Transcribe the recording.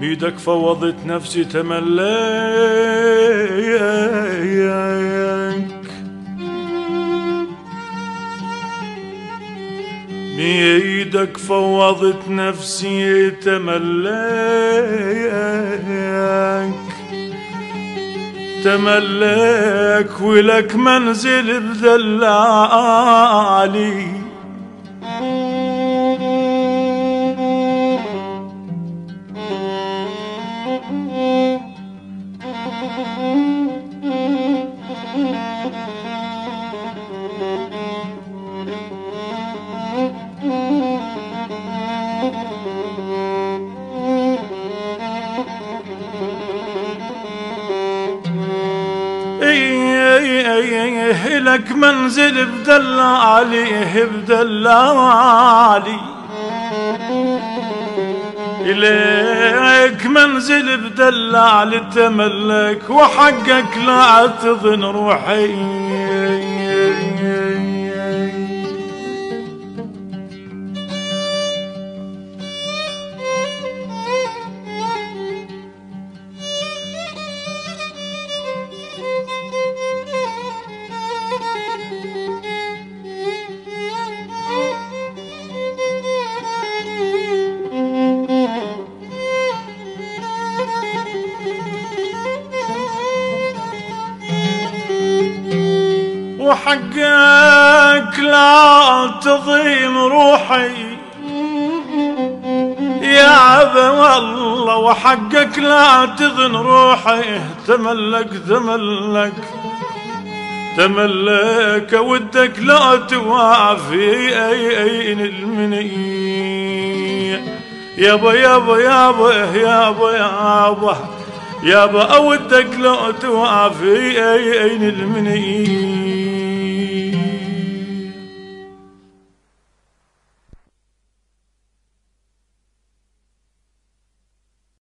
بيدك فوضت نفسي تمليك، بيدك فوضت نفسي تملك ولك منزل بذلالي، لك منزل بدلالي إليك منزل بدلالي تملك وحقك لا تظن روحي. وحقك لا تضيم روحي يا عبد والله، وحقك لا تظن روحي تملك ودك لا توافي أين المني يابا يابا يابا يابا يابا يابا، أودك لا توافي أين المني.